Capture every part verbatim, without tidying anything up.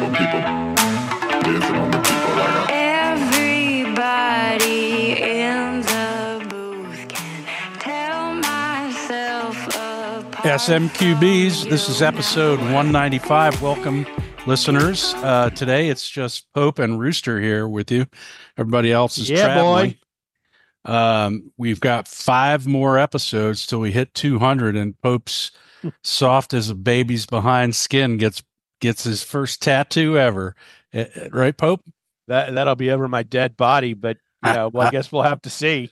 for people. Dancing on the people like a... Everybody in the booth can tell myself apart. S M Q Bs, this is episode one ninety-five. Welcome, listeners. Uh, today it's just Pope and Rooster here with you. Everybody else is Yeah, traveling. Um, we've got five more episodes till we hit two hundred, and Pope's soft as a baby's behind skin gets gets his first tattoo ever. Uh, right, Pope? That that'll be over my dead body, but you know, well, I guess we'll have to see.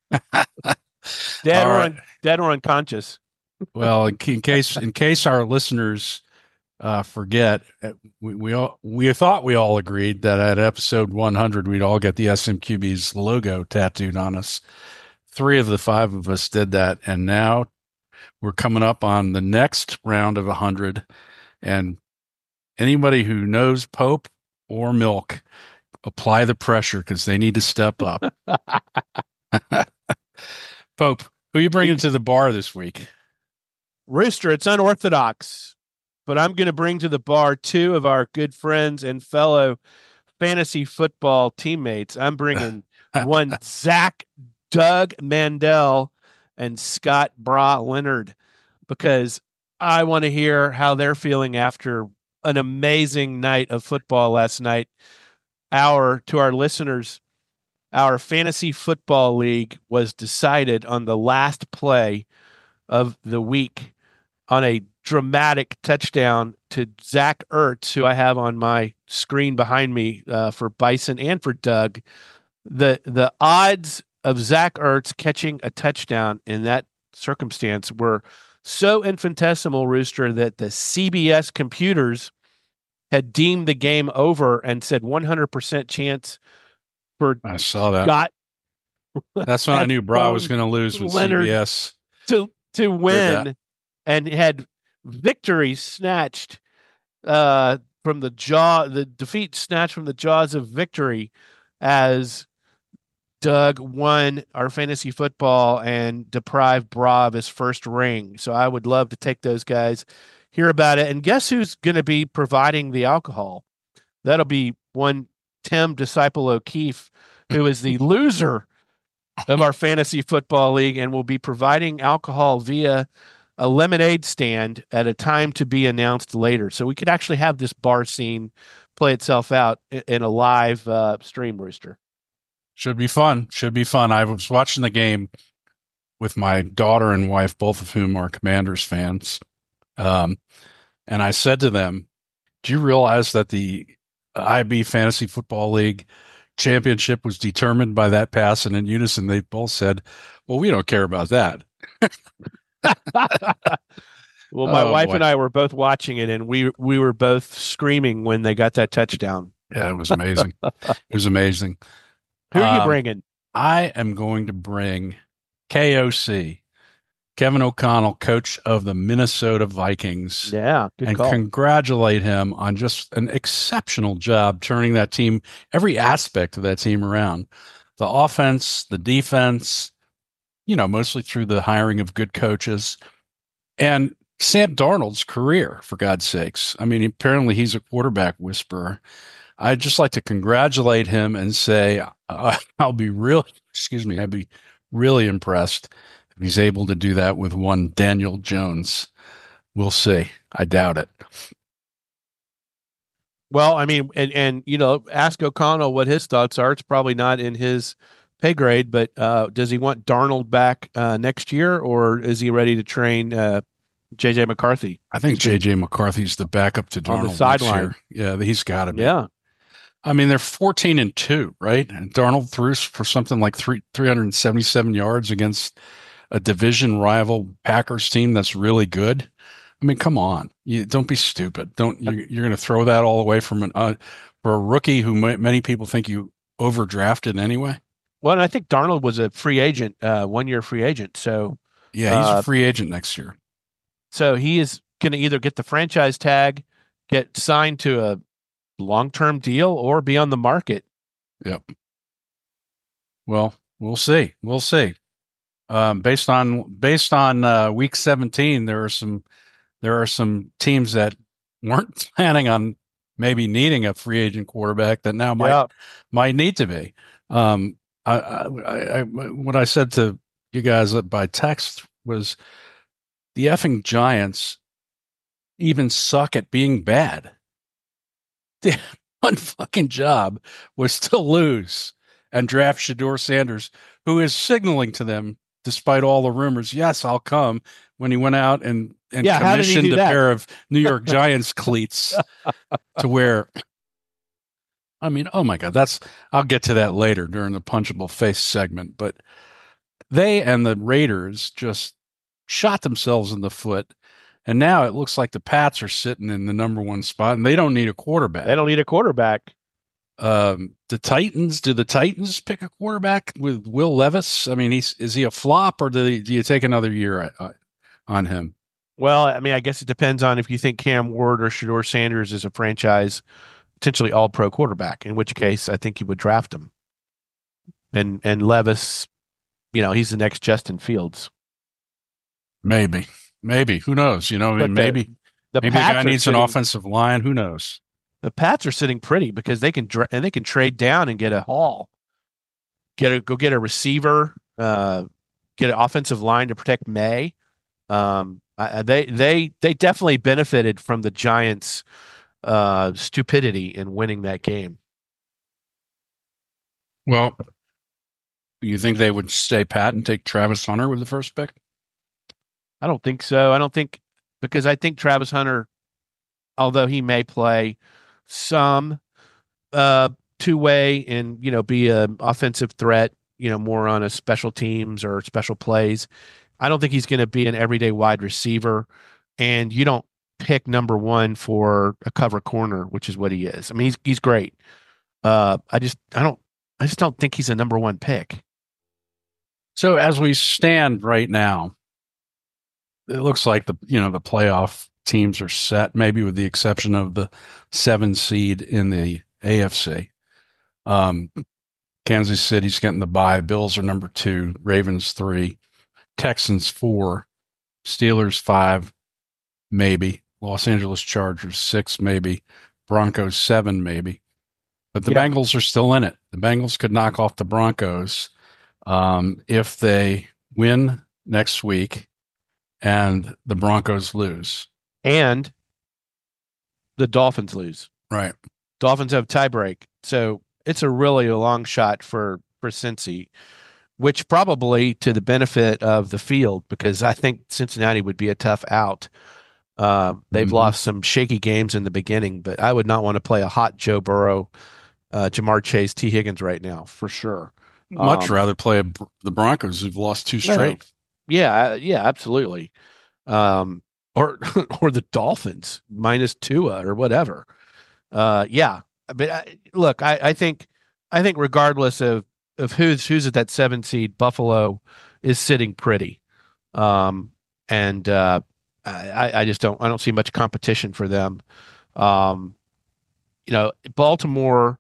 Dead All or right. un, dead or unconscious. Well, in, in case in case our listeners uh, forget, uh, we we all we thought we all agreed that at episode one hundred we'd all get the S M Q B's logo tattooed on us. Three of the five of us did that, and now we're coming up on the next round of one hundred. And anybody who knows Pope or Milk, apply the pressure because they need to step up. Pope, who you bringing to the bar this week? Rooster, it's unorthodox, but I'm going to bring to the bar two of our good friends and fellow fantasy football teammates. I'm bringing one Zach Doug Mandel and Scott Bra Leonard, because I want to hear how they're feeling after an amazing night of football last night. Our to our listeners, our fantasy football league was decided on the last play of the week on a dramatic touchdown to Zach Ertz, who I have on my screen behind me uh, for Bison and for Doug. The the odds of Zach Ertz catching a touchdown in that circumstance were so infinitesimal, Rooster, that the C B S computers had deemed the game over and said one hundred percent chance for I saw that. Scott. That's when I knew Bra was going to lose with Leonard C B S. to to win, that. and had victory snatched uh, from the jaw, the defeat snatched from the jaws of victory, as Doug won our fantasy football and deprived Bra of his first ring. So I would love to take those guys, hear about it, and guess who's going to be providing the alcohol? That'll be one Tim Disciple O'Keefe, who is the loser of our fantasy football league and will be providing alcohol via a lemonade stand at a time to be announced later. So we could actually have this bar scene play itself out in a live uh, stream, Rooster. Should be fun. Should be fun. I was watching the game with my daughter and wife, both of whom are Commanders fans. Um, and I said to them, do you realize that the I B Fantasy Football League championship was determined by that pass? And in unison, they both said, well, we don't care about that. Well, my Oh, wife boy. and I were both watching it, and we we were both screaming when they got that touchdown. Yeah, it was amazing. It was amazing. Who are you Um, bringing? I am going to bring K O C, Kevin O'Connell, coach of the Minnesota Vikings, Yeah, good and call. congratulate him on just an exceptional job turning that team, every aspect of that team around. The offense, the defense, you know, mostly through the hiring of good coaches. And Sam Darnold's career, for God's sakes. I mean, apparently he's a quarterback whisperer. I'd just like to congratulate him and say, uh, I'll be real, excuse me, I'd be really impressed if he's able to do that with one Daniel Jones. We'll see. I doubt it. Well, I mean, and, and you know, ask O'Connell what his thoughts are. It's probably not in his pay grade, but uh, does he want Darnold back uh, next year, or is he ready to train uh, J J McCarthy? I think J J McCarthy's the backup to Darnold On the next sideline. year. Yeah, he's got to be. Yeah. I mean, they're fourteen and two, right? And Darnold threw for something like three, 377 yards against a division rival Packers team that's really good. I mean, come on. You don't be stupid. Don't you, you're going to throw that all away from an uh, for a rookie who m- many people think you overdrafted anyway. Well, and I think Darnold was a free agent, uh, one year free agent. So, Yeah, he's Uh, a free agent next year. so he is going to either get the franchise tag, get signed to a long-term deal, or be on the market. Yep. Well, we'll see. We'll see. Um, based on based on uh, week seventeen, there are some there are some teams that weren't planning on maybe needing a free agent quarterback that now might Yeah. might need to be. Um, I, I, I, what I said to you guys by text was the effing Giants even suck at being bad. The one fucking job was to lose and draft Shador Sanders, who is signaling to them, despite all the rumors, yes, I'll come, when he went out and, and Yeah, how did he commissioned do a that? pair of New York Giants cleats to wear. I mean, oh my God, that's, I'll get to that later during the punchable face segment, but they and the Raiders just shot themselves in the foot. And now it looks like the Pats are sitting in the number one spot and they don't need a quarterback. They don't need a quarterback. Um, the Titans, do the Titans pick a quarterback with Will Levis? I mean, he's, is he a flop or do, they, do you take another year uh, on him? Well, I mean, I guess it depends on if you think Cam Ward or Shador Sanders is a franchise, potentially all pro quarterback, in which case I think you would draft him. And, and Levis, you know, he's the next Justin Fields. Maybe, maybe, who knows? You know, I mean, But the- maybe, The maybe the Pats guy are needs sitting- an offensive line. Who knows? The Pats are sitting pretty because they can dra- and they can trade down and get a haul, get a go get a receiver, uh, get an offensive line to protect May. Um, I, they they they definitely benefited from the Giants' uh, stupidity in winning that game. Well, you think they would stay pat and take Travis Hunter with the first pick? I don't think so. I don't think because I think Travis Hunter, although he may play some uh, two way and you know be an offensive threat, you know more on a special teams or special plays, I don't think he's going to be an everyday wide receiver. And you don't pick number one for a cover corner, which is what he is. I mean, he's he's great. Uh, I just I don't I just don't think he's a number one pick. So as we stand right now, it looks like the you know the playoff teams are set, maybe with the exception of the seven seed in the A F C. Um, Kansas City's getting the bye. Bills are number two. Ravens three. Texans four. Steelers five. Maybe. Los Angeles Chargers six. Maybe. Broncos seven. Maybe. But the Yeah. Bengals are still in it. The Bengals could knock off the Broncos um, if they win next week and the Broncos lose. And the Dolphins lose. Right. Dolphins have tiebreak, so it's a really a long shot for for Cincy, which probably to the benefit of the field because I think Cincinnati would be a tough out. Uh, they've Mhm. lost some shaky games in the beginning, but I would not want to play a hot Joe Burrow, uh, Jamar Chase, T Higgins right now for sure. Much Um, rather play a, the Broncos who've lost two straight. Yeah, yeah, absolutely. Um, or or the Dolphins minus Tua or whatever. Uh, yeah, but I, look, I, I think I think regardless of of who's who's at that seven seed, Buffalo is sitting pretty, um, and uh, I I just don't I don't see much competition for them. Um, you know, Baltimore,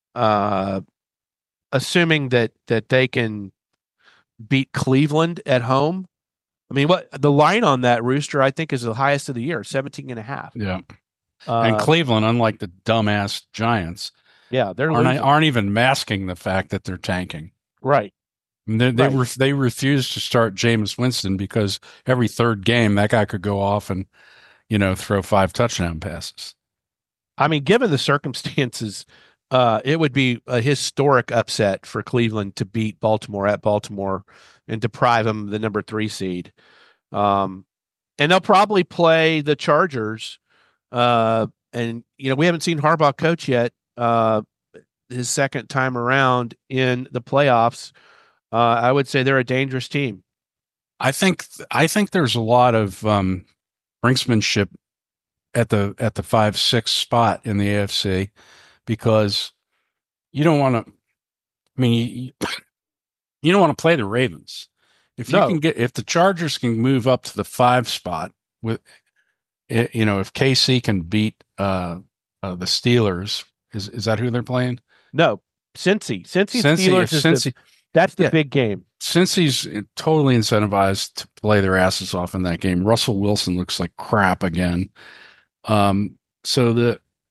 uh, assuming that that they can beat Cleveland at home. I mean, what the line on that Rooster, I think, is the highest of the year, seventeen and a half. Yeah. Uh, And Cleveland, unlike the dumbass Giants, yeah, they're aren't, losing. aren't even masking the fact that they're tanking. Right. I mean, they they, Right. ref, they refuse to start Jameis Winston because every third game that guy could go off and, you know, throw five touchdown passes. I mean, given the circumstances, uh, it would be a historic upset for Cleveland to beat Baltimore at Baltimore and deprive them of the number three seed. Um, and they'll probably play the Chargers. Uh, and, you know, we haven't seen Harbaugh coach yet, uh, his second time around in the playoffs. Uh, I would say they're a dangerous team. I think I think there's a lot of um, brinksmanship at the at the five six spot in the A F C because you don't want to. I mean, you, you don't want to play the Ravens. If you No. can get if the Chargers can move up to the five spot with, eh, you know, if K C can beat uh, uh, the Steelers, is is that who they're playing? No, Cincy. Cincy, Cincy, Steelers if is the, Cincy, that's the Yeah. big game. Cincy's totally incentivized to play their asses off in that game. Russell Wilson looks like crap again. Um, so the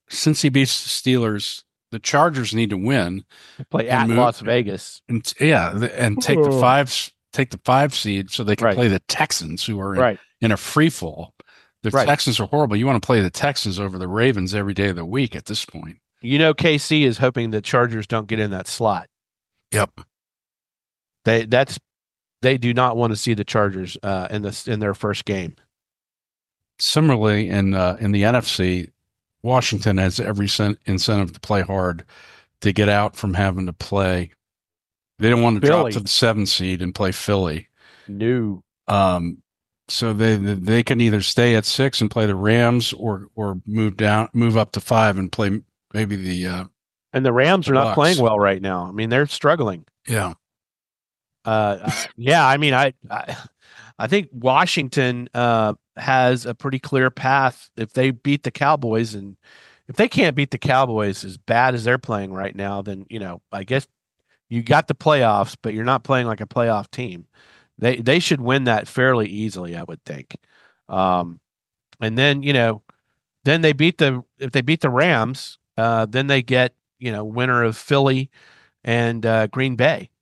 since he beats the Steelers, the Chargers need to win. Play and at move- Las Vegas. And yeah, the- and take the Oh. five take the five seed so they can Right. play the Texans, who are in, Right. in a free fall. The Right. Texans are horrible. You want to play the Texans over the Ravens every day of the week at this point. You know, K C is hoping the Chargers don't get in that slot. Yep. They that's they do not want to see the Chargers uh, in this in their first game. Similarly, in uh, in the N F C, Washington has every cent incentive to play hard to get out from having to play. They don't want to drop Philly. to the seven seed and play Philly. No. Um, so they they can either stay at six and play the Rams, or or move down, move up to five and play maybe the uh, And the Rams are not Bucks. playing well right now. I mean, they're struggling. yeah. Uh, uh, yeah, I mean, I, I, I think Washington uh, has a pretty clear path if they beat the Cowboys, and if they can't beat the Cowboys as bad as they're playing right now, then you know, I guess you got the playoffs, but you're not playing like a playoff team. They they should win that fairly easily, I would think. Um, and then you know, then they beat the if they beat the Rams, uh, then they get you know winner of Philly and uh, Green Bay.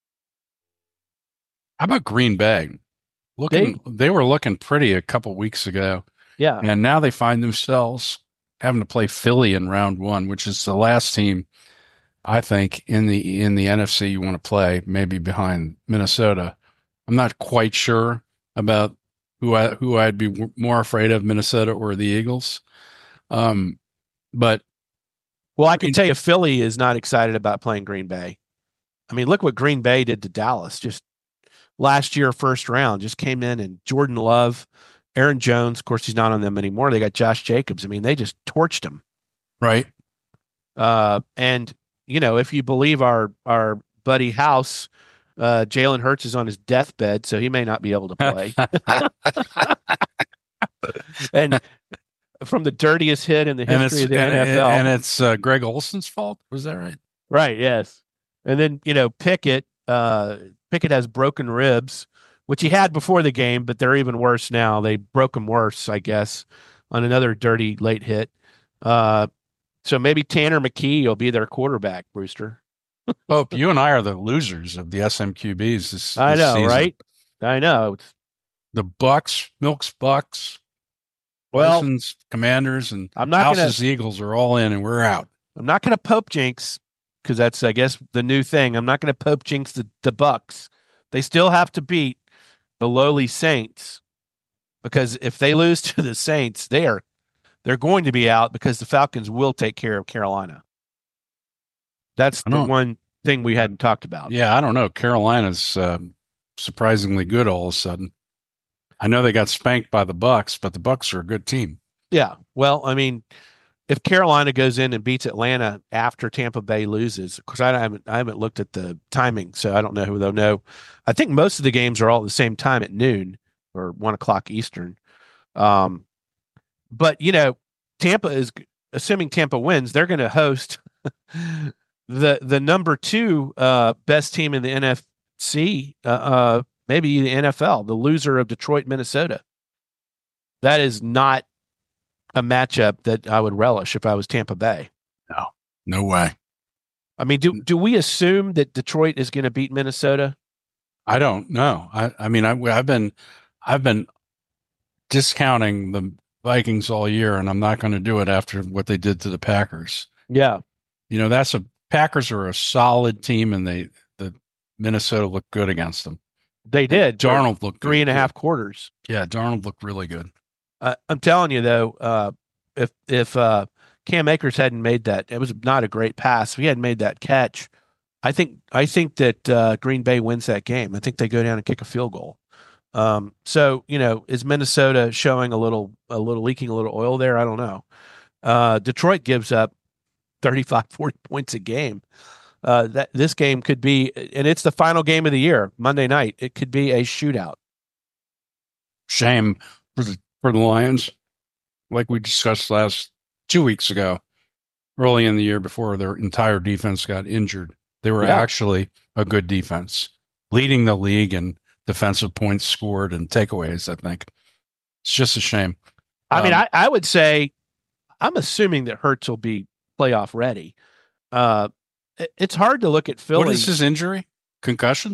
How about Green Bay? Looking, they, were looking pretty a couple weeks ago, Yeah. and now they find themselves having to play Philly in round one, which is the last team I think in the in the N F C you want to play, maybe behind Minnesota. I'm not quite sure about who I who I'd be w- more afraid of, Minnesota or the Eagles. Um, but Well, I can tell you, Philly is not excited about playing Green Bay. I mean, look what Green Bay did to Dallas just last year, first round, just came in and Jordan Love, Aaron Jones, of course, he's not on them anymore. They got Josh Jacobs. I mean, they just torched him. right, Uh, and, you know, if you believe our, our buddy House, uh, Jalen Hurts is on his deathbed, so he may not be able to play. And from the dirtiest hit in the and it's history of the and, N F L. and it's uh, Greg Olson's fault. Was that right? Right. Yes. And then, you know, Pickett, uh, Pickett has broken ribs, which he had before the game, but they're even worse now. They broke them worse, I guess, on another dirty late hit. Uh, so maybe Tanner McKee will be their quarterback, Brewster. Pope, you and I are the losers of the S M Q Bs this, I this know, season. right? I know. It's, The Bucks, Milks, Bucks, well, Wilson's, Commanders, and I'm not gonna- House's Eagles are all in, and we're out. I'm not going to Pope jinx because that's, I guess, the new thing. I'm not going to Pope jinx the, the Bucks. They still have to beat the lowly Saints because if they lose to the Saints, they are they're going to be out because the Falcons will take care of Carolina. That's I the don't- one thing we hadn't talked about. Yeah, I don't know. Carolina's um, surprisingly good all of a sudden. I know they got spanked by the Bucks, but the Bucks are a good team. Yeah. Well, I mean, if Carolina goes in and beats Atlanta after Tampa Bay loses, because I haven't I haven't looked at the timing, so I don't know who they'll know. I think most of the games are all at the same time at noon or one o'clock Eastern. Um, but you know, Tampa is assuming Tampa wins, they're going to host the the number two uh, best team in the N F C, uh, uh, maybe the N F L, the loser of Detroit, Minnesota. That is not a matchup that I would relish if I was Tampa Bay. No way. I mean, do do we assume that Detroit is going to beat Minnesota? I don't know. I, I mean, I, I've been, I've been discounting the Vikings all year, and I'm not going to do it after what they did to the Packers. Yeah, You know, that's a Packers are a solid team, and they the Minnesota looked good against them. they did. Darnold looked three good. and a half quarters. Yeah, Darnold looked really good. Uh, I'm telling you though, uh, if if uh, Cam Akers hadn't made that, it was not a great pass. If he hadn't made that catch, I think I think that uh, Green Bay wins that game. I think they go down and kick a field goal. Um, so you know, is Minnesota showing a little a little leaking a little oil there? I don't know. Uh, Detroit gives up thirty-five, forty points a game. Uh, that this game could be, and it's the final game of the year, Monday night. It could be a shootout. Shame for the for the Lions, like we discussed last two weeks ago, early in the year before their entire defense got injured. They were Yeah. actually a good defense, leading the league in defensive points scored and takeaways. I think it's just a shame. I mean, Um, I, I would say I'm assuming that Hurts will be playoff ready. Uh, it, it's hard to look at Philly. What is his injury? Concussion?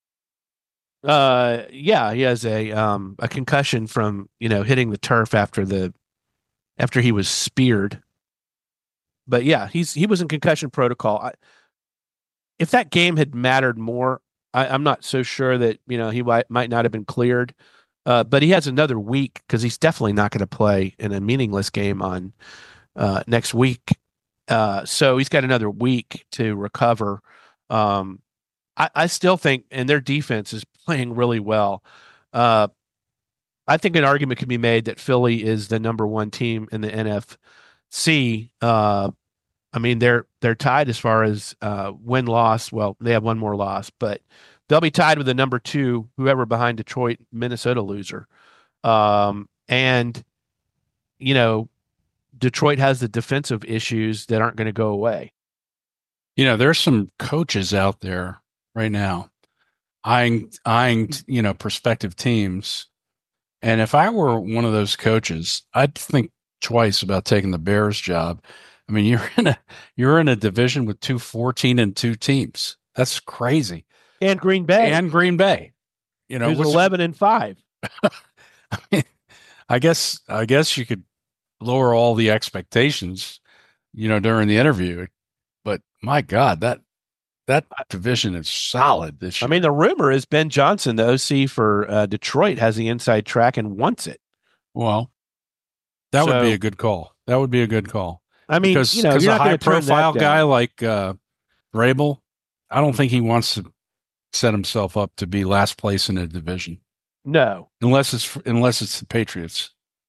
Uh, yeah, he has a um a concussion from you know hitting the turf after the after he was speared. But yeah, he's he was in concussion protocol. I, if that game had mattered more, I, I'm not so sure that you know he might, might not have been cleared. Uh, but he has another week because he's definitely not going to play in a meaningless game on uh, next week. Uh, so he's got another week to recover. Um, I, I still think, and their defense is playing really well. Uh, I think an argument can be made that Philly is the number one team in the N F C. Uh, I mean, they're they're tied as far as uh, win loss. Well, they have one more loss, but they'll be tied with the number two, whoever behind Detroit, Minnesota loser. Um, and you know, Detroit has the defensive issues that aren't going to go away. You know, there's some coaches out there right now eyeing eyeing you know prospective teams, and if I were one of those coaches, I'd think twice about taking the Bears job. I mean, you're in a you're in a division with two fourteen and two teams. That's crazy. And Green Bay. And Green Bay. You know, who's eleven and five. I mean, I guess I guess you could lower all the expectations, you know, during the interview. But my God, that that division is solid this year. I mean, the rumor is Ben Johnson, the O C for uh, Detroit, has the inside track and wants it. Well, that So- would be a good call. That would be a good call. I mean, Because you know, because you're a not going to turn that high-profile down. guy like uh, Vrabel, I don't think he wants to set himself up to be last place in a division, No, unless it's unless it's the Patriots.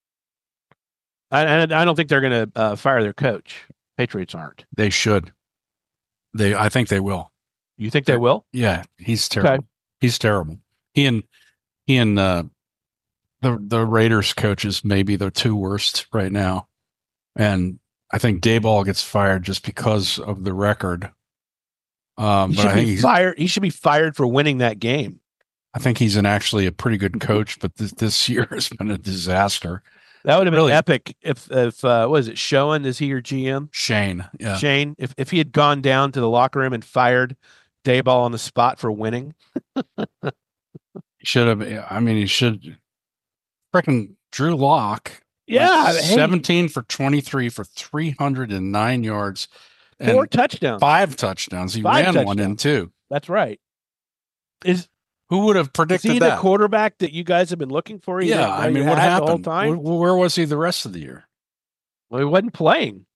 I, I I don't think they're going to uh, fire their coach. Patriots aren't. They should. They, I think they will. You think they will? Yeah, he's terrible. He's terrible. He and he and uh, the the Raiders coaches maybe the two worst right now, and I think Dayball gets fired just because of the record. Um, He but should I think be he's, fired. He should be fired for winning that game. I think he's an actually a pretty good coach, but this, this year has been a disaster. That would have been Really? epic if if uh, what is it? Schoen, is he your G M? Shane, yeah, Shane, if if he had gone down to the locker room and fired Dayball on the spot for winning. he should have. I mean, he should. Freaking Drew Lock. Yeah, went hey, seventeen for twenty-three for three hundred nine yards and four touchdowns. five touchdowns. He Five ran one in touchdowns. two. That's right. Is Who would have is predicted he that? the quarterback that you guys have been looking for? You yeah, didn't know I you mean, what had the whole happened? time? Wh- Where was he the rest of the year? Well, he wasn't playing.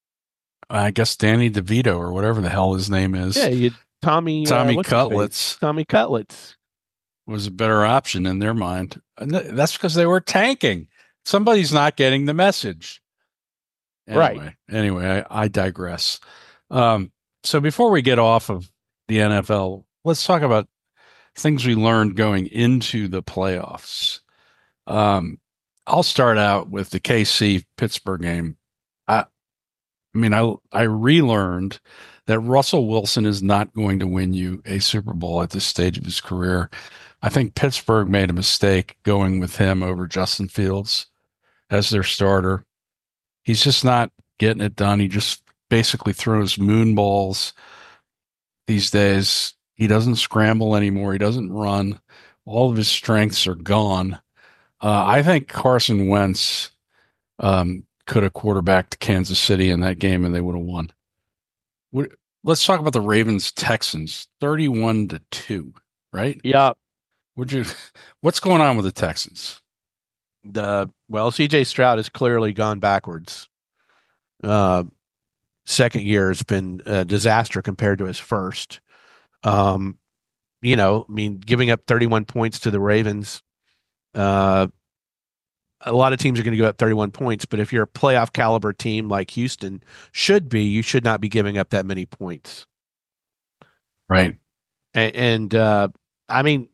I guess Danny DeVito or whatever the hell his name is. Yeah, you Tommy uh, Tommy what's his face? Cutlets Tommy Cutlets. was a better option in their mind. And th- that's because they were tanking. Somebody's not getting the message. Right. Anyway, Anyway, I, I digress. Um, so before we get off of the N F L, let's talk about things we learned going into the playoffs. Um, I'll start out with the K C Pittsburgh game. I, I mean, I I relearned that Russell Wilson is not going to win you a Super Bowl at this stage of his career. I think Pittsburgh made a mistake going with him over Justin Fields as their starter. He's just not getting it done. He just basically throws moon balls these days. He doesn't scramble anymore. He doesn't run. All of his strengths are gone. Uh, I think Carson Wentz um, could have quarterbacked Kansas City in that game and they would have won. What, let's talk about the Ravens Texans, thirty-one to two, right? Yeah. Would you? What's going on with the Texans? The well, C J Stroud has clearly gone backwards. Uh, second year has been a disaster compared to his first. Um, you know, I mean, giving up thirty-one points to the Ravens. Uh, a lot of teams are going to give up thirty-one points, but if you're a playoff caliber team like Houston should be, you should not be giving up that many points. Right. And, and uh, I mean,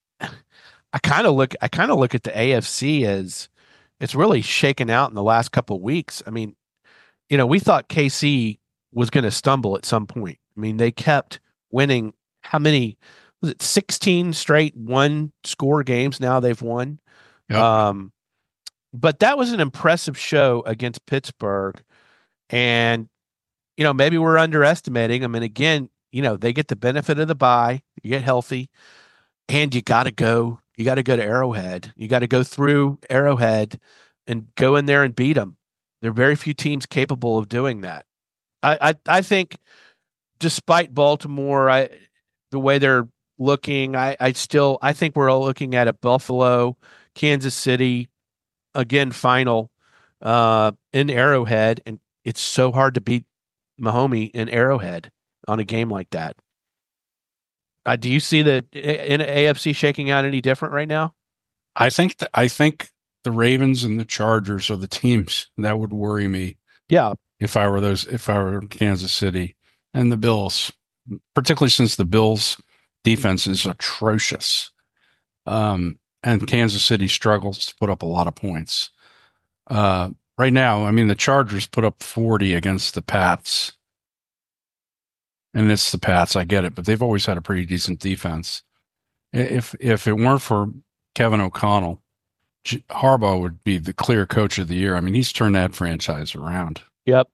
I kind of look, I kind of look at the A F C as it's really shaken out in the last couple of weeks. I mean, you know, we thought K C was going to stumble at some point. I mean, they kept winning. How many was it? sixteen straight one score games now they've won. Yep. Um, but that was an impressive show against Pittsburgh. And, you know, maybe we're underestimating them. And again, you know, they get the benefit of the bye, you get healthy, and you got to go, you got to go to Arrowhead. You got to go through Arrowhead and go in there and beat them. There are very few teams capable of doing that. I, I, I think despite Baltimore, I, the way they're looking, I, I still, I think we're all looking at a Buffalo, Kansas City, again, final uh, in Arrowhead. And it's so hard to beat Mahomie in Arrowhead on a game like that. Uh, do you see the in A F C shaking out any different right now? I think th- I think the Ravens and the Chargers are the teams that would worry me. Yeah, if I were those, if I were Kansas City and the Bills, particularly since the Bills' defense is atrocious, um, and Kansas City struggles to put up a lot of points. Uh, right now, I mean, the Chargers put up forty against the Pats. And it's the Pats, I get it, but they've always had a pretty decent defense. If if it weren't for Kevin O'Connell, J- Harbaugh would be the clear coach of the year. I mean, he's turned that franchise around. Yep.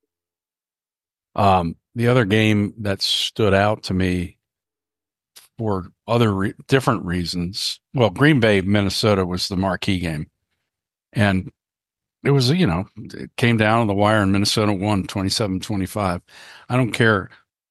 Um, the other game that stood out to me for other re- different reasons, well, Green Bay, Minnesota was the marquee game. And it was, you know, it came down to the wire and Minnesota won twenty-seven twenty-five. I don't care.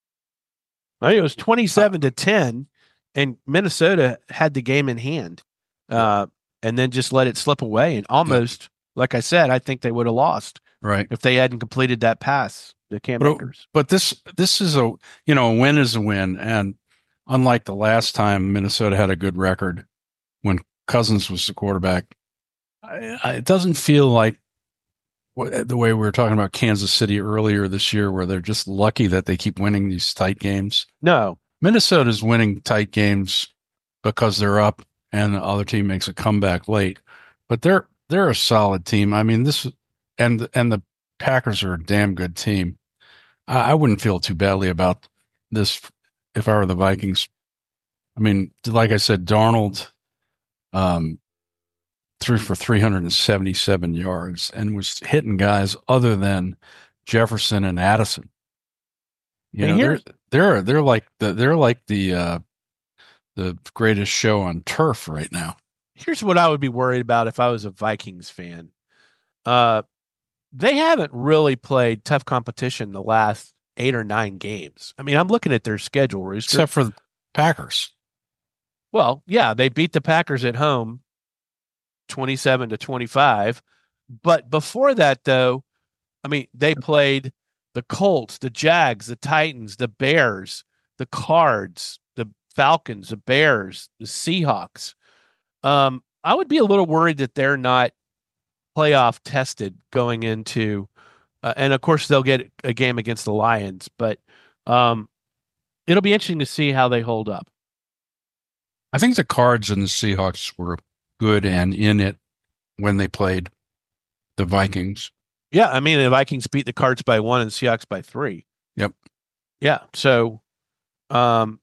I think it was twenty-seven to ten, and Minnesota had the game in hand, uh, and then just let it slip away. And almost, yeah. like I said, I think they would have lost, right, if they hadn't completed that pass. The Cam but, Akers. But this this is a you know a win is a win, and unlike the last time Minnesota had a good record when Cousins was the quarterback, I, I, it doesn't feel like the way we were talking about Kansas City earlier this year, where they're just lucky that they keep winning these tight games. No, Minnesota's winning tight games because they're up and the other team makes a comeback late. But they're they're a solid team. I mean, this and and the Packers are a damn good team. I, I wouldn't feel too badly about this if I were the Vikings. I mean, like I said, Darnold um, threw for three hundred seventy-seven yards and was hitting guys other than Jefferson and Addison. You know, they're they're they're like the they're like the uh, the greatest show on turf right now. Here's what I would be worried about if I was a Vikings fan. Uh, they haven't really played tough competition the last eight or nine games. I mean, I'm looking at their schedule, Rooster. Except for the Packers. Well, yeah, they beat the Packers at home twenty-seven to twenty-five. But before that, though, I mean, they played the Colts, the Jags, the Titans, the Bears, the Cards, the Falcons, the Bears, the Seahawks. Um, I would be a little worried that they're not playoff tested going into, uh, and of course they'll get a game against the Lions, but um, it'll be interesting to see how they hold up. I think the Cards and the Seahawks were good and in it when they played the Vikings. Yeah, I mean, the Vikings beat the Cards by one and the Seahawks by three. Yep. Yeah, so um,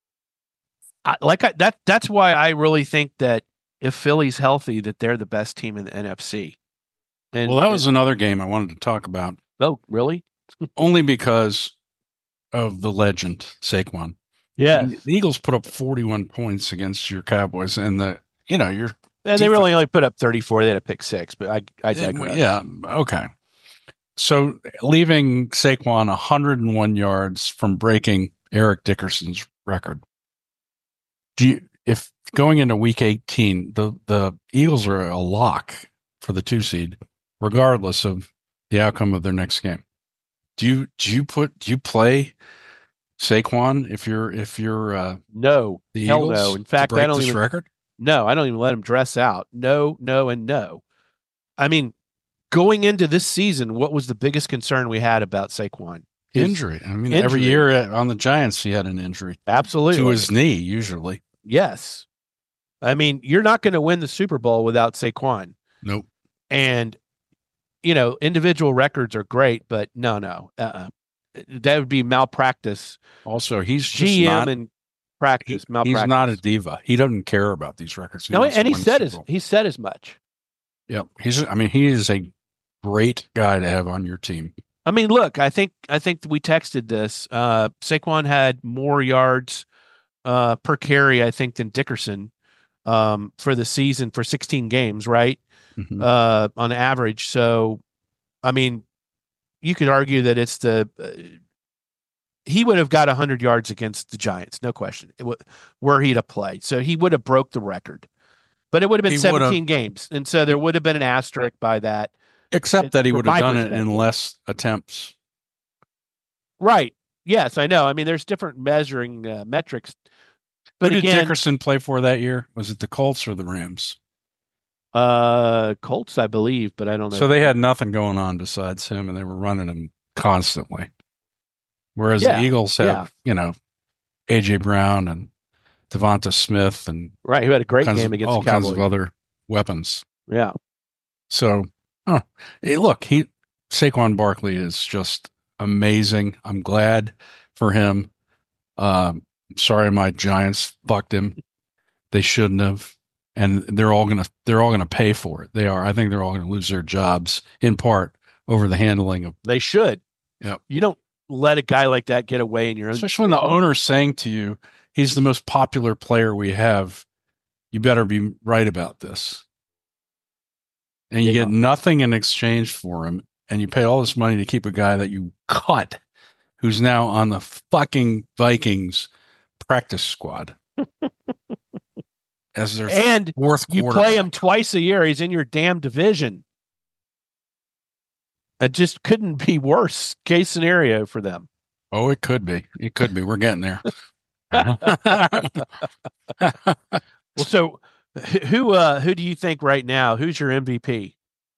I, like I, that. That's why I really think that if Philly's healthy, that they're the best team in the N F C. And, well, that was another game I wanted to talk about. Oh, really? Only because of the legend, Saquon. Yeah. The Eagles put up forty-one points against your Cowboys, and the, you know, your And they really only put up thirty-four. They had a pick six, but I, I digress. Yeah. Okay. So leaving Saquon one hundred one yards from breaking Eric Dickerson's record. Do you, if going into week eighteen, the, the Eagles are a lock for the two seed, regardless of the outcome of their next game. Do you, do you put, do you play Saquon if you're, if you're, uh, no, the hell Eagles no. In fact, I don't this even, record? no, I don't even let him dress out. No, no, and no. I mean, going into this season, what was the biggest concern we had about Saquon? His injury. I mean, injury. every year on the Giants, he had an injury. Absolutely. To his knee, usually. Yes. I mean, you're not going to win the Super Bowl without Saquon. Nope. And, you know, individual records are great, but no, no. Uh-uh. That would be malpractice. Also, he's just G M not, and practice, he, malpractice. He's not a diva. He doesn't care about these records. He no, wants and to he win said the as Super Bowl. he said as much. Yep. He's, I mean, he is a great guy to have on your team. I mean, look, I think I think we texted this. Uh, Saquon had more yards uh, per carry, I think, than Dickerson um, for the season for sixteen games, right? Mhm. Uh, on average. So, I mean, you could argue that it's the uh, he would have got one hundred yards against the Giants, no question, it w- were he to play. So he would have broke the record, but it would have been He would have- seventeen games, and so there would have been an asterisk by that. Except that he From would have my done it perspective. in less attempts. Right? Yes, I know. I mean, there's different measuring uh, metrics, but Who did again, Dickerson play for that year? Was it the Colts or the Rams? uh, Colts, I believe, but I don't know. So they had nothing going on besides him, and they were running him constantly. Whereas Yeah, the Eagles have, yeah. you know, A J Brown and Devonta Smith and Right, who had a great kinds game of- against all the kinds Cowboys. of other weapons. Yeah, So, huh. Hey, look, he Saquon Barkley is just amazing. I'm glad for him. Um, sorry, my Giants fucked him. They shouldn't have, and they're all gonna they're all gonna pay for it. They are. I think they're all gonna lose their jobs in part over the handling of, they should. Yep. You don't let a guy like that get away in your own. especially when the owner's saying to you, "He's the most popular player we have. You better be right about this." And you Yeah. get nothing in exchange for him, and you pay all this money to keep a guy that you cut, who's now on the fucking Vikings practice squad as their And fourth you play quarterback. him twice a year. He's in your damn division. It just couldn't be worse case scenario for them. Oh, it could be. It could be. We're getting there. Well, so wh- who uh, who do you think right now? Who's your M V P?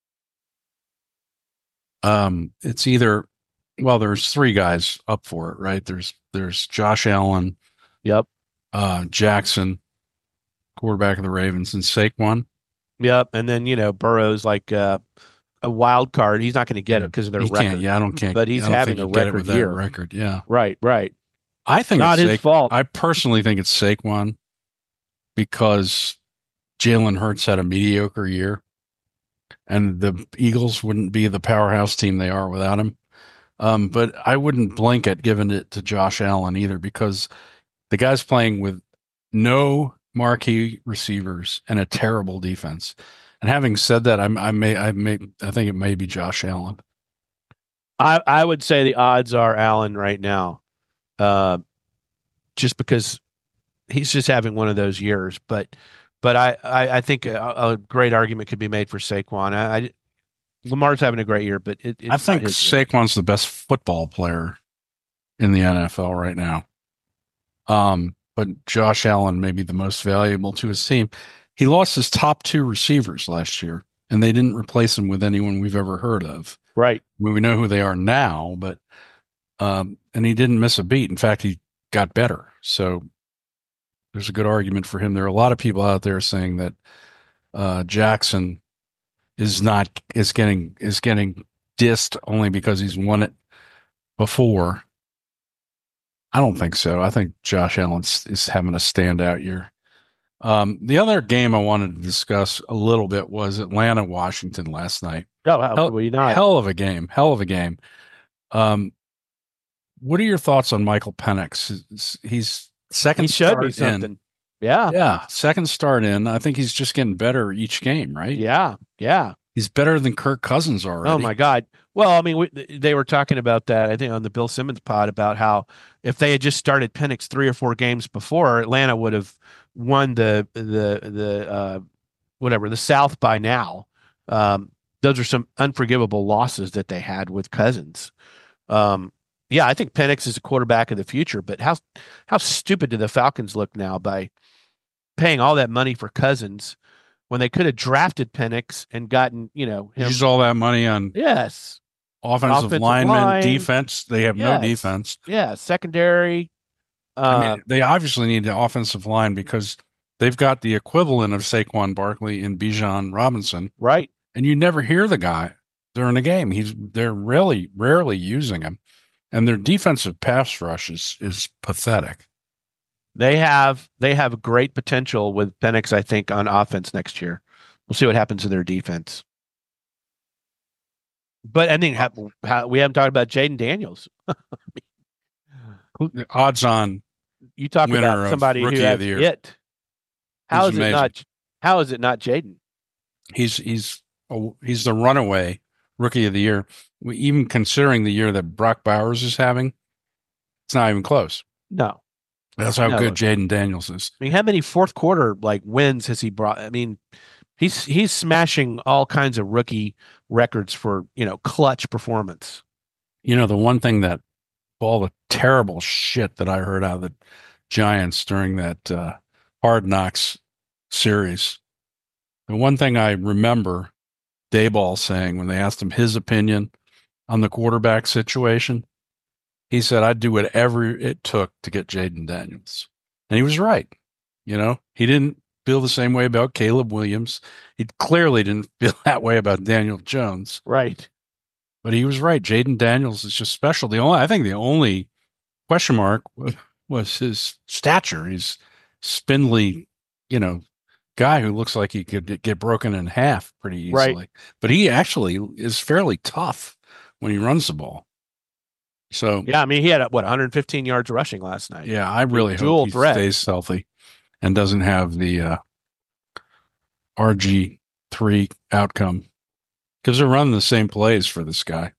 um, it's either well, there's three guys up for it, right? There's there's Josh Allen, Yep, uh, Jackson, quarterback of the Ravens, and Saquon. yep. And then you know Burrow's like uh, a wild card. He's not going to get it because of their He record. can't. Yeah, I don't can't. But he's I don't having think a you get it record with that year. record. Yeah, Right, right. I think Not it's his Sa- fault. I personally think it's Saquon because Jalen Hurts had a mediocre year, and the Eagles wouldn't be the powerhouse team they are without him. Um, but I wouldn't blink at giving it to Josh Allen either because the guy's playing with no marquee receivers and a terrible defense. And having said that, I'm, I may, I may, I think it may be Josh Allen. I, I would say the odds are Allen right now, uh, just because he's just having one of those years. But but I, I, I think a, a great argument could be made for Saquon. I, I Lamar's having a great year, but it, it's I think not his year. Saquon's the best football player in the N F L right now. Um, but Josh Allen may be the most valuable to his team. He lost his top two receivers last year, and they didn't replace him with anyone we've ever heard of. Right. I mean, we know who they are now, but um, and he didn't miss a beat. In fact, he got better. So there's a good argument for him. There are a lot of people out there saying that uh, Jackson is not is getting is getting dissed only because he's won it before. I don't think so. I think Josh Allen is having a standout year. Um, the other game I wanted to discuss a little bit was Atlanta Washington last night. Oh, how Hell- could we not? Hell of a game. Hell of a game. Um, what are your thoughts on Michael Penix? He's- He's second he showed me start in. something. Yeah. Yeah, second start in. I think he's just getting better each game, right? Yeah. Yeah. He's better than Kirk Cousins already. Oh my God. Well, I mean, we, they were talking about that, I think, on the Bill Simmons pod about how if they had just started Penix three or four games before, Atlanta would have won the the the uh, whatever the South by now. Um, those are some unforgivable losses that they had with Cousins. Um, yeah, I think Penix is a quarterback of the future, but how how stupid do the Falcons look now by paying all that money for Cousins when they could have drafted Penix and gotten, you know, him. Use all that money on Yes. offensive, Offensive linemen, line. defense. They have no Yes. defense. Yeah. Secondary. Uh, I mean, they obviously need the offensive line because they've got the equivalent of Saquon Barkley in Bijan Robinson, right. and you never hear the guy during the game. He's they're really rarely using him, and their defensive pass rush is is pathetic. They have they have great potential with Penix, I think, on offense next year. We'll see what happens in their defense. But I think ha- ha- we haven't talked about Jaden Daniels. Odds on. You talk Winner about of somebody who Rookie of has the Year. it. How He's is it amazing. not? How is it not Jaden? He's he's oh, he's the runaway Rookie of the Year. We, even considering the year that Brock Bowers is having, it's not even close. No, That's how No. good Jaden Daniels is. I mean, how many fourth quarter like wins has he brought? I mean, he's he's smashing all kinds of rookie records for you know clutch performance. You know, the one thing that all the terrible shit that I heard out of the Giants during that uh, Hard Knocks series, the one thing I remember Dayball saying when they asked him his opinion on the quarterback situation, he said, I'd do whatever it took to get Jaden Daniels. And he was right. You know, he didn't feel the same way about Caleb Williams. He clearly didn't feel that way about Daniel Jones. Right. But he was right. Jaden Daniels is just special. The only, I think the only question mark was his stature. He's spindly, you know, guy who looks like he could get broken in half pretty easily. Right. But he actually is fairly tough when he runs the ball. So Yeah, I mean, he had what one hundred fifteen yards rushing last night. yeah, I really Dual hope he threat. stays healthy and doesn't have the uh, R G three outcome. Because they're running the same plays for this guy.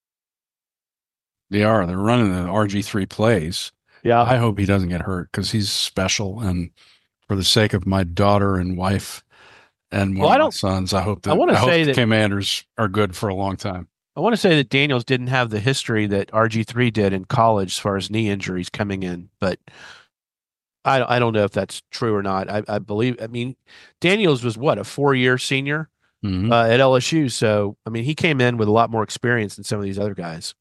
They are. They're running the R G three plays. Yeah. I hope he doesn't get hurt because he's special. And for the sake of my daughter and wife and one Well, I of my don't- sons, I hope that I wanna hope say the that- Commanders are good for a long time. I want to say that Daniels didn't have the history that R G three did in college as far as knee injuries coming in, but I I don't know if that's true or not. I, I believe. I mean, Daniels was what a four year senior Mhm. uh, at L S U, so I mean he came in with a lot more experience than some of these other guys.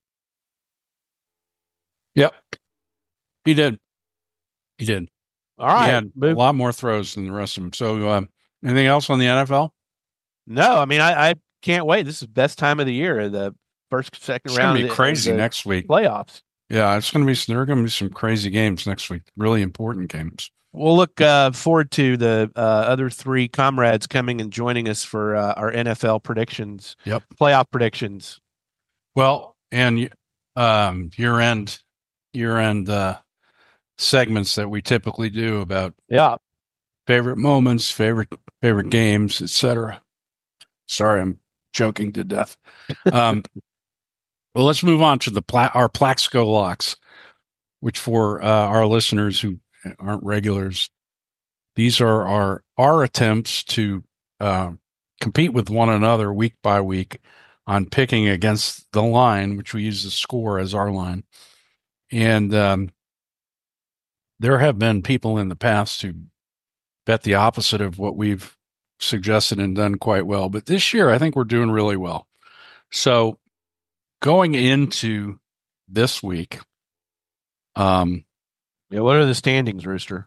Yep. He did. He did. All right, He had a move- lot more throws than the rest of them. So, um, anything else on the N F L? no, I mean I, I can't wait. This is the best time of the year, the first second It's round. going to of be the- crazy of the next week. playoffs. Yeah, it's going to be. There are going to be some crazy games next week. Really important games. We'll look uh, forward to the uh, other three comrades coming and joining us for uh, our N F L predictions. Yep. Playoff predictions. Well, and um, year end, year end uh, segments that we typically do about Yeah. favorite moments, favorite favorite games, et cetera. Sorry, I'm joking to death. Um, well, let's move on to the pla- our Plaxico locks, which for uh, our listeners who aren't regulars, these are our our attempts to uh, compete with one another week by week on picking against the line, which we use the score as our line. And um, there have been people in the past who bet the opposite of what we've suggested and done quite well. But this year, I think we're doing really well. So going into this week, um, Yeah. What are the standings, Rooster?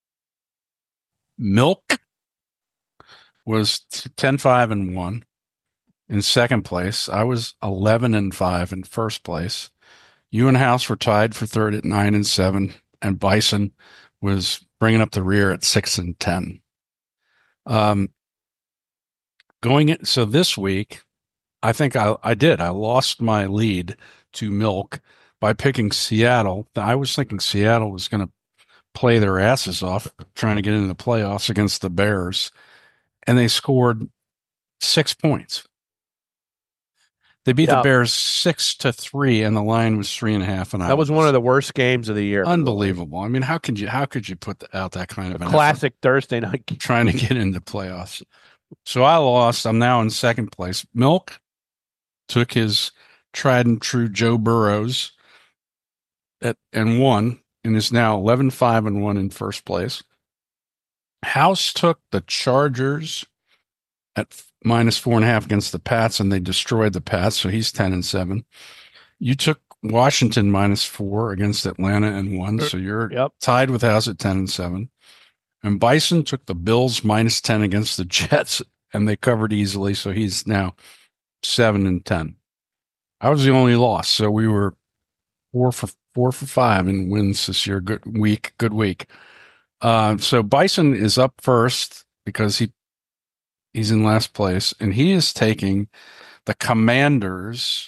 Milk was ten five and one in second place. I was eleven and five in first place. You and House were tied for third at nine and seven, and Bison was bringing up the rear at six and ten. Um, going in, so this week, I think I, I did. I lost my lead to Milk by picking Seattle. I was thinking Seattle was going to play their asses off trying to get into the playoffs against the Bears, and they scored six points. They beat Yeah. the Bears six to three, and the line was three and a half. And I That was one of the worst games of the year. unbelievable. I mean, how could you how could you put out that kind of an effort Classic Thursday night game. trying to get into playoffs? So I lost. I'm now in second place. Milk took his tried and true Joe Burrows at, and won, and is now eleven five and one in first place. House took the Chargers at f- minus four and a half against the Pats, and they destroyed the Pats, so he's ten and seven. You took Washington minus four against Atlanta and won, so you're Yep. tied with House at ten and seven. And Bison took the Bills minus ten against the Jets, and they covered easily, so he's now seven and ten. I was the only loss, so we were four for four for five in wins this year. Good week, good week. Uh, so Bison is up first because he He's in last place, and he is taking the Commanders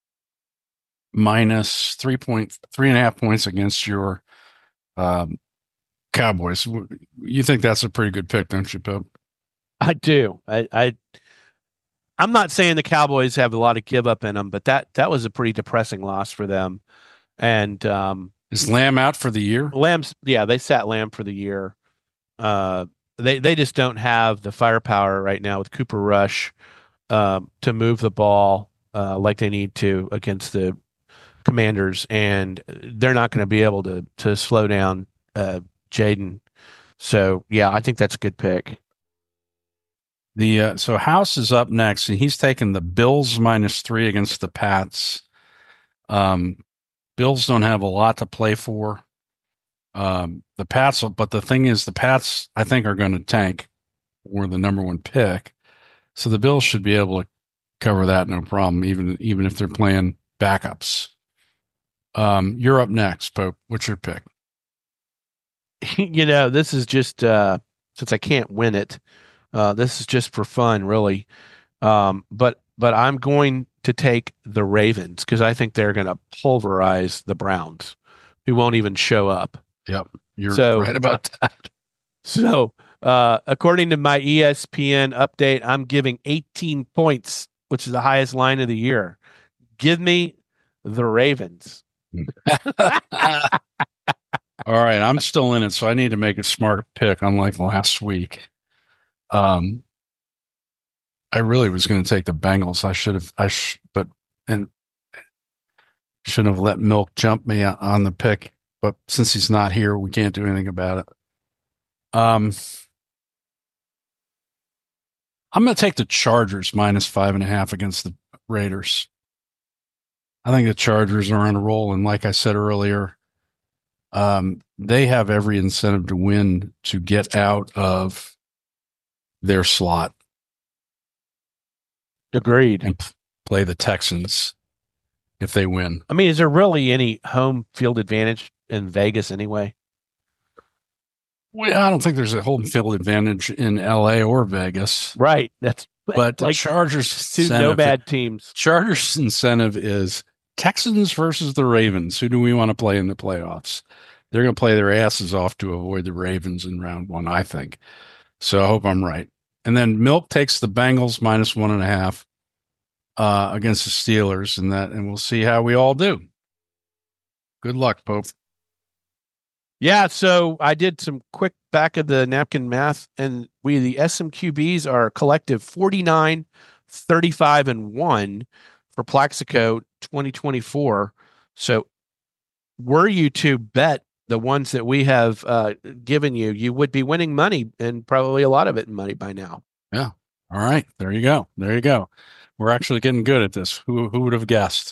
minus three point three and a half points against your um, Cowboys. You think that's a pretty good pick, don't you, Pope? I do. I, I I'm not saying the Cowboys have a lot of give up in them, but that that was a pretty depressing loss for them. And um, is Lamb out for the year? Lamb's, yeah, they sat Lamb for the year. Uh, they they just don't have the firepower right now with Cooper Rush um, to move the ball uh, like they need to against the Commanders, and they're not going to be able to to slow down uh, Jaden. So yeah, I think that's a good pick. The uh, so House is up next, and he's taking the Bills minus three against the Pats. Um, Bills don't have a lot to play for. Um, the Pats, but the thing is, the Pats I think are going to tank or the number one pick, so the Bills should be able to cover that no problem, even even if they're playing backups. Um, you're up next, Pope. What's your pick? You know, this is just uh, since I can't win it. Uh, this is just for fun, really. Um, but but I'm going to take the Ravens because I think they're going to pulverize the Browns, who won't even show up. Yep, you're so, right about that. So, uh, according to my E S P N update, I'm giving eighteen points, which is the highest line of the year. Give me the Ravens. All right, I'm still in it, so I need to make a smart pick, unlike last week. Um, I really was going to take the Bengals. I should have, I sh- but and shouldn't have let Milk jump me on the pick. But since he's not here, we can't do anything about it. Um, I'm going to take the Chargers minus five and a half against the Raiders. I think the Chargers are on a roll, and like I said earlier, um, they have every incentive to win to get out of their slot. Agreed. And p- play the Texans if they win. I mean, is there really any home field advantage in Vegas anyway? Well, I don't think there's a home field advantage in L A or Vegas. Right. That's but like the Chargers two no bad teams. Chargers incentive is Texans versus the Ravens. Who do we want to play in the playoffs? They're going to play their asses off to avoid the Ravens in round one, I think. So I hope I'm right. And then Milk takes the Bengals minus one and a half uh, against the Steelers, and that, and we'll see how we all do. Good luck, Pope. Yeah, so I did some quick back of the napkin math, and we the S M Q Bs are collective forty-nine, thirty-five, and one for Plaxico twenty twenty-four. So were you to bet the ones that we have uh, given you, you would be winning money, and probably a lot of it in money by now. Yeah. All right. There you go. There you go. We're actually getting good at this. Who who would have guessed?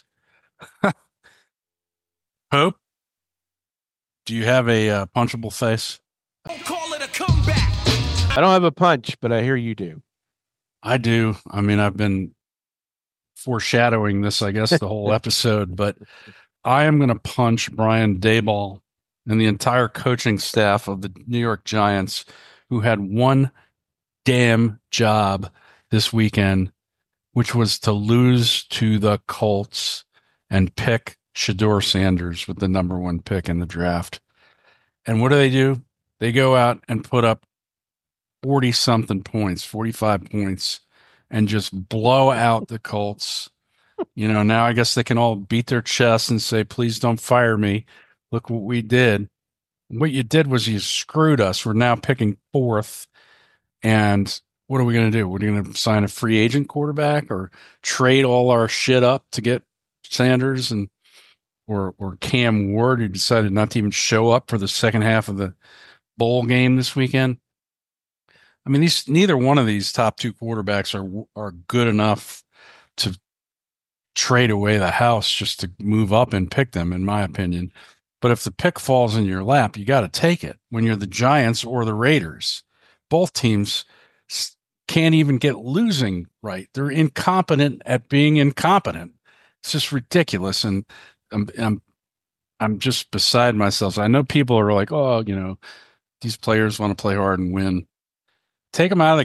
Pope, do you have a uh, punchable face? Don't call it a comeback. I don't have a punch, but I hear you do. I do. I mean, I've been foreshadowing this, I guess, the whole episode, but I am going to punch Brian Daboll and the entire coaching staff of the New York Giants, who had one damn job this weekend, which was to lose to the Colts and pick Shedeur Sanders with the number one pick in the draft. And what do they do? They go out and put up forty-something points, forty-five points, and just blow out the Colts. You know, now I guess they can all beat their chests and say, please don't fire me. Look what we did. What you did was you screwed us. We're now picking fourth. And what are we going to do? We're going to sign a free agent quarterback or trade all our shit up to get Sanders and or or Cam Ward, who decided not to even show up for the second half of the bowl game this weekend. I mean, these neither one of these top two quarterbacks are are good enough to trade away the house just to move up and pick them, in my opinion. But if the pick falls in your lap, you got to take it when you're the Giants or the Raiders. Both teams can't even get losing right. They're incompetent at being incompetent. It's just ridiculous. And I'm, I'm, I'm just beside myself. I know people are like, oh, you know, these players want to play hard and win. Take them out of the game.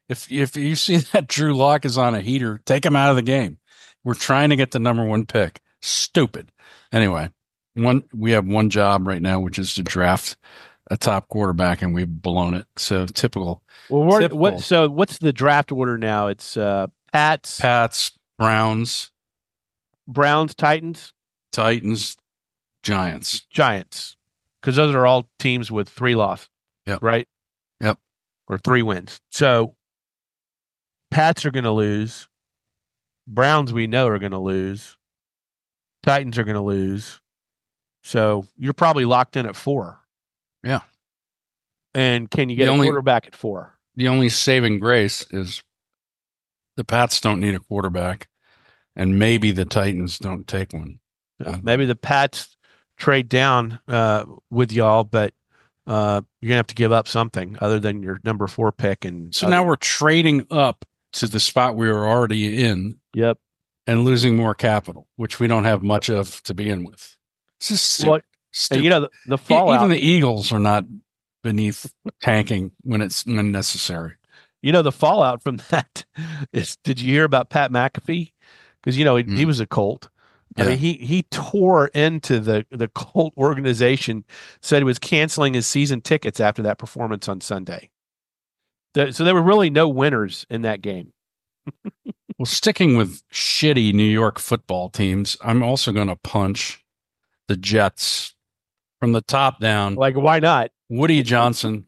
If if you see that Drew Lock is on a heater, take him out of the game. We're trying to get the number one pick. Stupid. Anyway, one we have one job right now, which is to draft a top quarterback, and we've blown it. So typical. Well, what, typical. what? So what's the draft order now? It's uh, Pats, Pats, Browns, Browns, Titans, Titans, Giants. Giants, because those are all teams with three losses. Yep. Right. Yep. Or three wins. So Pats are going to lose. Browns we know are going to lose. Titans are going to lose. So you're probably locked in at four. Yeah. And can you get The a only- quarterback at four? The only saving grace is the Pats don't need a quarterback, and maybe the Titans don't take one. Uh, maybe the Pats trade down uh, with y'all, but uh, you're gonna have to give up something other than your number four pick. And So now we're trading up to the spot we were already in yep. and losing more capital, which we don't have much of to begin with. It's just stupid. Well, Stupid. and you know the, the E- fallout. Even the Eagles are not beneath tanking when it's when necessary. You know the fallout from that is. Did you hear about Pat McAfee? Because you know he, he Mm. was a Colt. I Yeah. mean, he he tore into the the Colt organization. Said he was canceling his season tickets after that performance on Sunday. The- so there were really no winners in that game. Well, sticking with shitty New York football teams, I'm also going to punch the Jets from the top down. Like, why not? Woody Johnson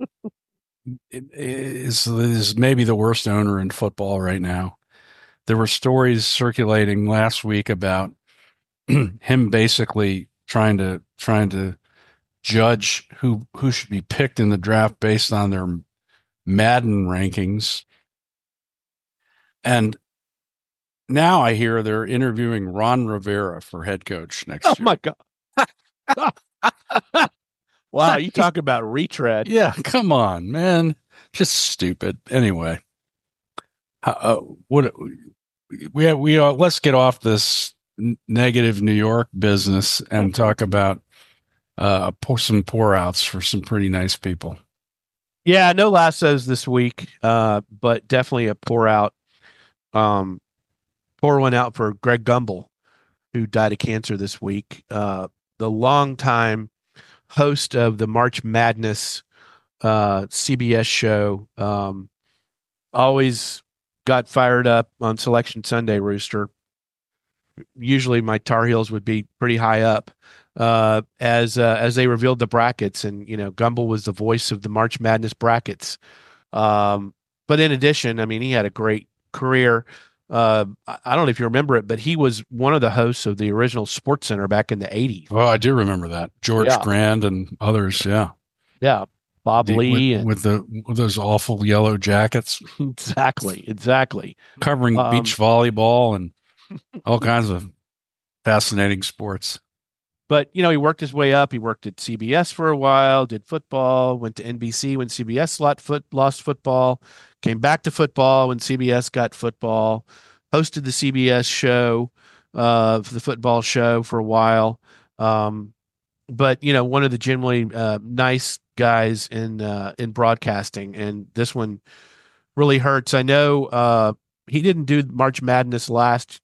is, is maybe the worst owner in football right now. There were stories circulating last week about him basically trying to trying to judge who who should be picked in the draft based on their Madden rankings. And now I hear they're interviewing Ron Rivera for head coach next Oh year. my god! Wow, you talk about retread. Yeah, come on, man. Just stupid. Anyway, uh, what we have, we uh, let's get off this n- negative New York business and talk about uh pour some pour outs for some pretty nice people. Yeah, no lassos this week, uh, but definitely a pour out. Um, pour one out for Greg Gumbel, who died of cancer this week. Uh, the longtime host of the March Madness uh, C B S show, um, always got fired up on Selection Sunday, Rooster. Usually my Tar Heels would be pretty high up uh, as uh, as they revealed the brackets, and you know Gumbel was the voice of the March Madness brackets. Um, but in addition, I mean, he had a great career. Uh, I I don't know if you remember it, but he was one of the hosts of the original Sports Center back in the eighties. Oh, I do remember that. George Yeah. Grand and others, yeah. Yeah, Bob The- Lee, with, and with the with those awful yellow jackets exactly, exactly. covering Um, beach volleyball and all kinds of fascinating sports. But you know, he worked his way up. He worked at C B S for a while, did football, went to N B C when C B S lot foot, lost football, came back to football when C B S got football, hosted the C B S show, uh, the football show for a while. Um, but you know, one of the generally uh, nice guys in uh, in broadcasting, and this one really hurts. I know uh, he didn't do March Madness last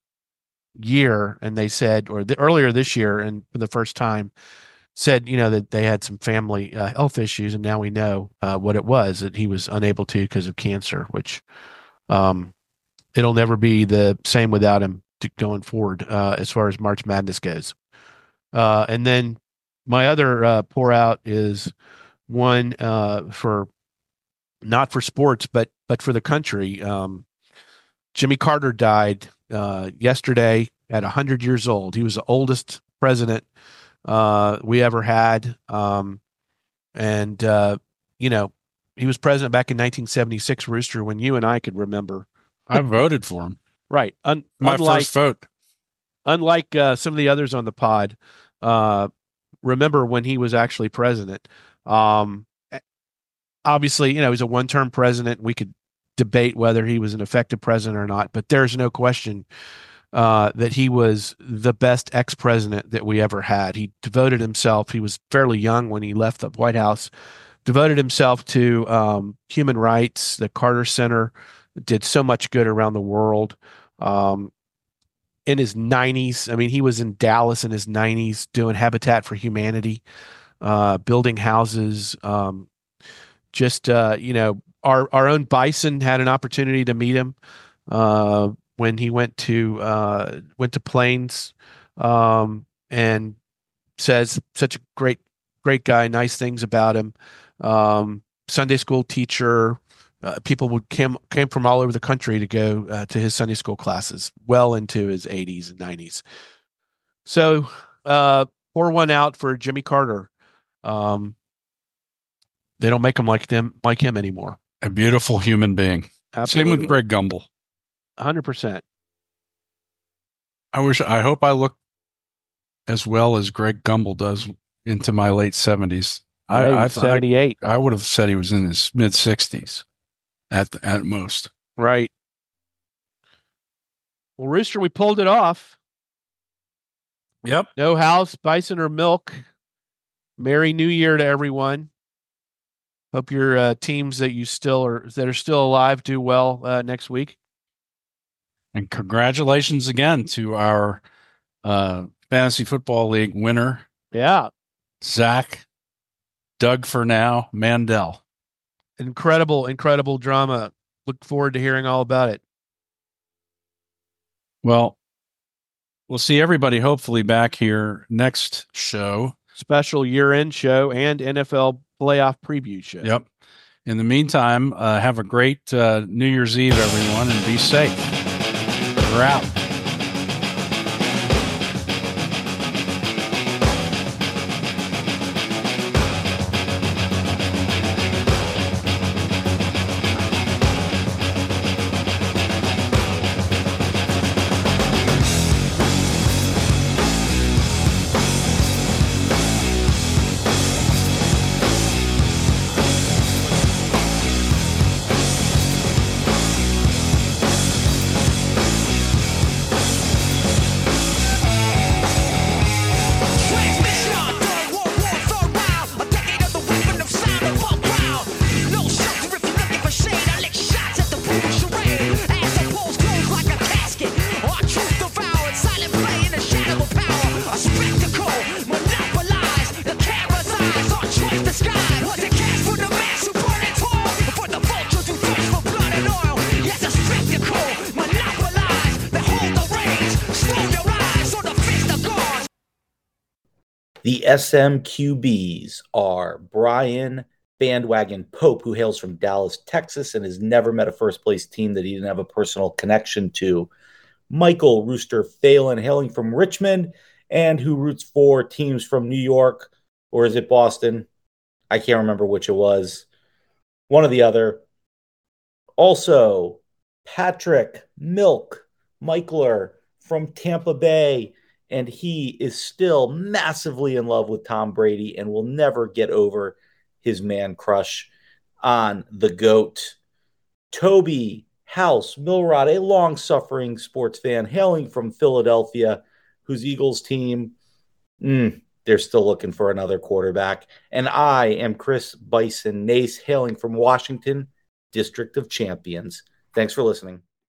year, and they said, or the, earlier this year, and for the first time, said you know that they had some family uh, health issues, and now we know uh, what it was, that he was unable to because of cancer, which um, it'll never be the same without him to, going forward uh, as far as March Madness goes. Uh, and then my other uh, pour out is one uh, for not for sports, but but for the country. Um, Jimmy Carter died uh, yesterday at one hundred years old. He was the oldest president uh, we ever had. Um, and, uh, you know, he was president back in nineteen seventy-six, Rooster, when you and I could remember. I voted for him. Right. Un- My unlike first vote. unlike uh, some of the others on the pod, uh, remember when he was actually president. Um, obviously, you know, he's a one-term president. We could debate whether he was an effective president or not, but there's no question uh, that he was the best ex-president that we ever had. He devoted himself. He was fairly young when he left the White House, devoted himself to um, human rights, the Carter Center, did so much good around the world. Um, in his nineties, I mean, he was in Dallas in his nineties doing Habitat for Humanity, uh, building houses. Um, just, uh, you know, our, our own Bison had an opportunity to meet him uh, when he went to uh, went to Plains, um, and says such a great, great guy, nice things about him. Um, Sunday school teacher. Uh, people would came came from all over the country to go uh, to his Sunday school classes, well into his eighties and nineties. So, uh, pour one out for Jimmy Carter. Um, they don't make them like them like him anymore. A beautiful human being. Absolutely. Same with Greg Gumbel. one hundred percent. I wish, I hope I look as well as Greg Gumbel does into my late seventies. I, I, I, seventy-eight. I would have said he was in his mid sixties at the, at most. Right. Well, Rooster, we pulled it off. Yep. No house, bison, or milk. Merry New Year to everyone. Hope your uh, teams that you still are that are still alive do well uh, next week. And congratulations again to our uh, Fantasy Football League winner, Yeah. Zach, Doug for now, Mandel. Incredible, incredible drama. Look forward to hearing all about it. Well, we'll see everybody hopefully back here next show. Special year-end show and N F L playoff preview show. Yep. In the meantime, uh, have a great uh, New Year's Eve, everyone, and be safe. We're out. Transmission, third world war, third round. A decade of the weapon of sound above ground. No shelter if you're looking for shade. I lick shots at the brutal charade. As the poles close like a casket. Our truth devoured, silent play in the shadow of power. A spectacle, monopolized. The camera's eyes, our choice disguised. Was it cast for the mass who burn and toil? Or for the vultures who thirst for blood and oil? Yes, a spectacle, monopolized. They hold the reins, slow your eyes, or the fist of God. The S M Q Bs are Brian Bandwagon Pope, who hails from Dallas, Texas, and has never met a first-place team that he didn't have a personal connection to. Michael Rooster Phelan, hailing from Richmond, and who roots for teams from New York, or is it Boston? I can't remember which it was. One or the other. Also, Patrick Milk Michler from Tampa Bay, and he is still massively in love with Tom Brady and will never get over his man crush on the GOAT. Toby House Milrod, a long-suffering sports fan hailing from Philadelphia, whose Eagles team, mm, they're still looking for another quarterback. And I am Chris Bison Nace, hailing from Washington, District of Champions. Thanks for listening.